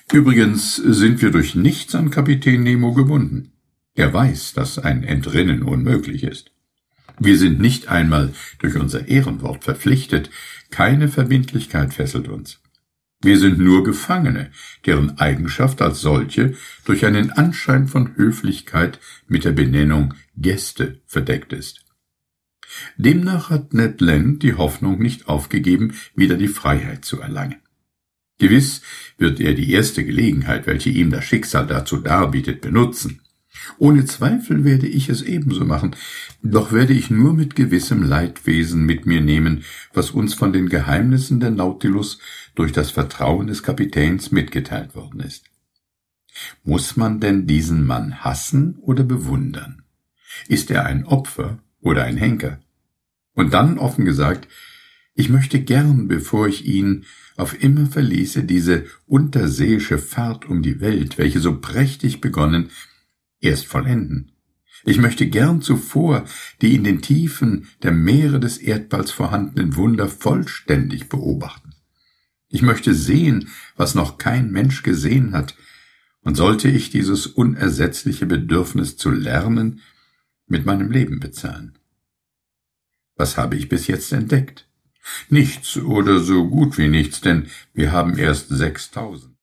Übrigens sind wir durch nichts an Kapitän Nemo gebunden. Er weiß, dass ein Entrinnen unmöglich ist. Wir sind nicht einmal durch unser Ehrenwort verpflichtet, keine Verbindlichkeit fesselt uns. Wir sind nur Gefangene, deren Eigenschaft als solche durch einen Anschein von Höflichkeit mit der Benennung Gäste verdeckt ist. Demnach hat Ned Land die Hoffnung nicht aufgegeben, wieder die Freiheit zu erlangen. Gewiss wird er die erste Gelegenheit, welche ihm das Schicksal dazu darbietet, benutzen. Ohne Zweifel werde ich es ebenso machen, doch werde ich nur mit gewissem Leidwesen mit mir nehmen, was uns von den Geheimnissen der Nautilus durch das Vertrauen des Kapitäns mitgeteilt worden ist. Muss man denn diesen Mann hassen oder bewundern? Ist er ein Opfer oder ein Henker? Und dann, offen gesagt, ich möchte gern, bevor ich ihn auf immer verließe, diese unterseeische Fahrt um die Welt, welche so prächtig begonnen, erst vollenden. Ich möchte gern zuvor die in den Tiefen der Meere des Erdballs vorhandenen Wunder vollständig beobachten. Ich möchte sehen, was noch kein Mensch gesehen hat, und sollte ich dieses unersetzliche Bedürfnis zu lernen mit meinem Leben bezahlen. Was habe ich bis jetzt entdeckt? Nichts oder so gut wie nichts, denn wir haben erst 6000.